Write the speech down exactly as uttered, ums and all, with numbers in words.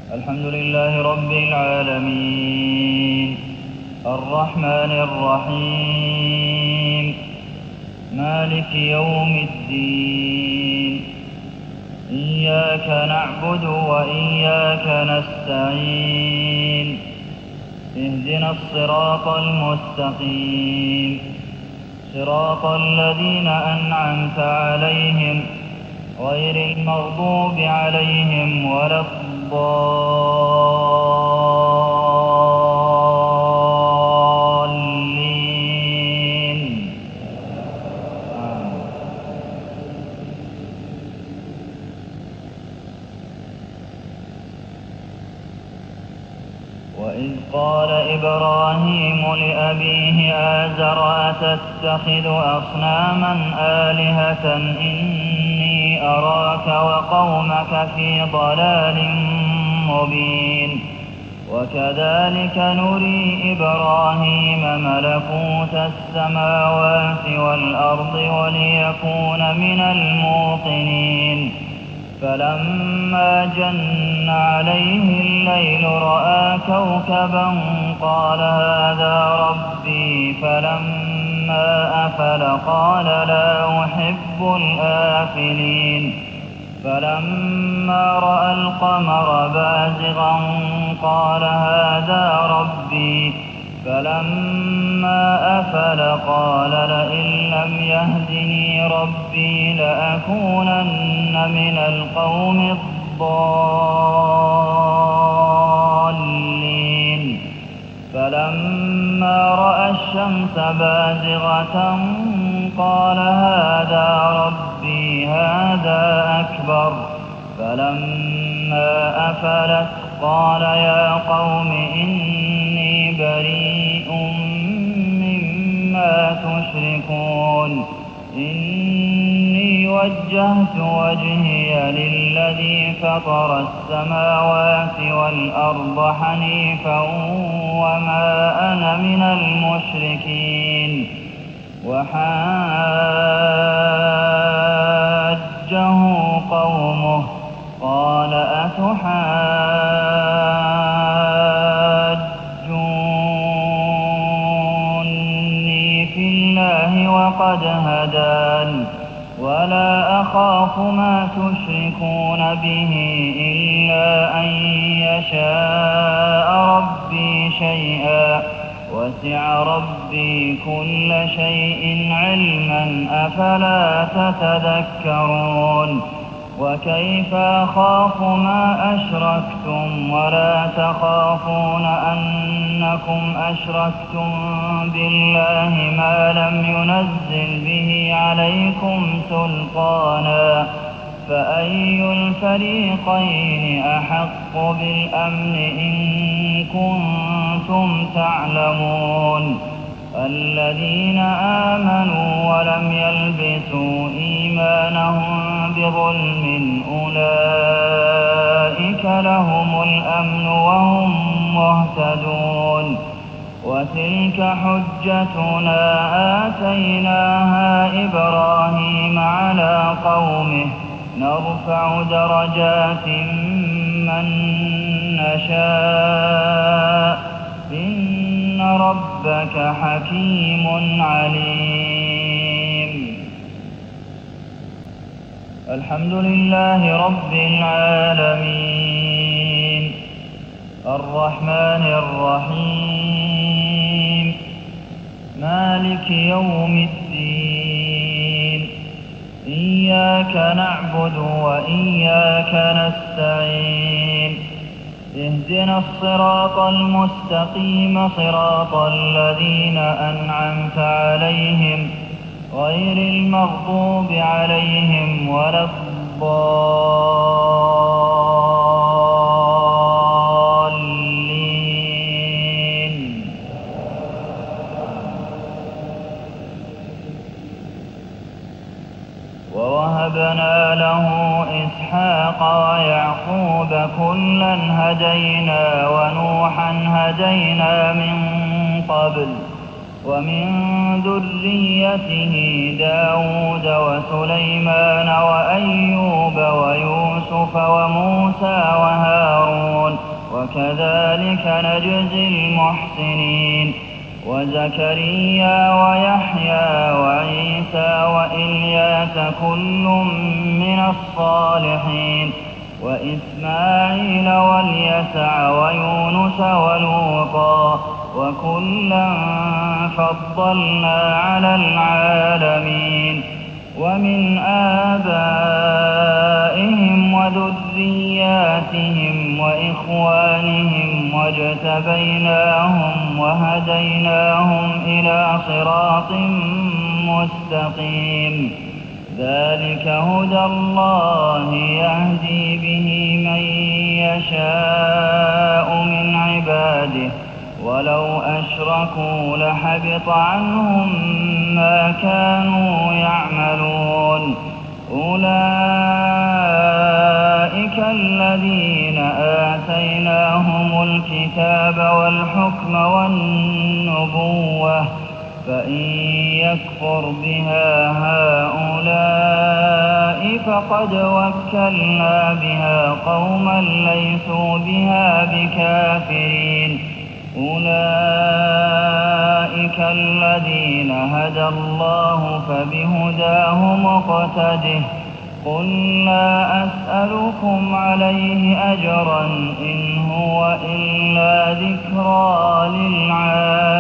الحمد لله رب العالمين الرحمن الرحيم مالك يوم الدين إياك نعبد وإياك نستعين اهدنا الصراط المستقيم صراط الذين أنعمت عليهم غير المغضوب عليهم ولا الضالين. وإذ قال إبراهيم لأبيه آزر أتتخذ أصناما آلهة إني أراك وقومك في ضلال مبين. وكذلك نري إبراهيم ملكوت السماوات والأرض وليكون من الموقنين. فلما جن عليه الليل رأى كوكبا قال هذا ربي فلما أفل قال لا أحب الآفلين. فلما رأى القمر بازغا قال هذا ربي فلما أفل قال لئن لم يهدني ربي لأكونن من القوم الضالين. فلما رأى الشمس بازغة قال هذا ربي هذا أكبر. فلما أفلت قال يا قوم إني بريء مما تشركون إني وجهت وجهي للذي فطر السماوات والأرض حنيفا وما أنا من المشركين. وحاجه قومه قال أتحاجوني في الله وقد هدان ولا أخاف ما تشركون به إلا أن يشاء ربي شيئا وسع ربي كل شيء علما أفلا تتذكرون. وكيف أخاف ما أشركتم ولا تخافون أنكم أشركتم بالله ما لم ينزل به عليكم سلطانا فأي الفريقين أحق بالأمن إن كنتم تعلمون. الذين آمنوا ولم يلبسوا إيمانهم بظلم أولئك لهم الأمن وهم مهتدون. وتلك حجتنا آتيناها إبراهيم على قومه نرفع درجات من نشاء إن ربك حكيم عليم. الحمد لله رب العالمين الرحمن الرحيم مالك يوم الدين إياك نعبد وإياك نستعين اهدنا الصراط المستقيم صراط الذين أنعمت عليهم غير المغضوب عليهم ولا الضالين. ووهبنا له إسحاق ويعقوب كلا هدينا ونوحا هدينا من قبل ومن ذريته داود وسليمان وأيوب ويوسف وموسى وهارون وكذلك نجزي المحسنين. وزكريا ويحيى وعيسى وإلياس كل من الصالحين وإسماعيل واليسع ويونس ولوطا وكلا فضلنا على العالمين. ومن آبائهم وذرياتهم وإخوانهم واجتبيناهم وهديناهم إلى صراط مستقيم. ذلك هدى الله يهدي به من يشاء من عباده ولو أشركوا لحبط عنهم ما كانوا يعملون. أولئك الذين آتيناهم الكتاب والحكم والنبوة فإن يكفر بها هؤلاء فقد وكلنا بها قوما ليسوا بها بكافرين. أولئك الذين هدى الله فبهداه مقتده. قل لا أسألكم عليه أجرا إن هو إلا ذكرى للعالمين.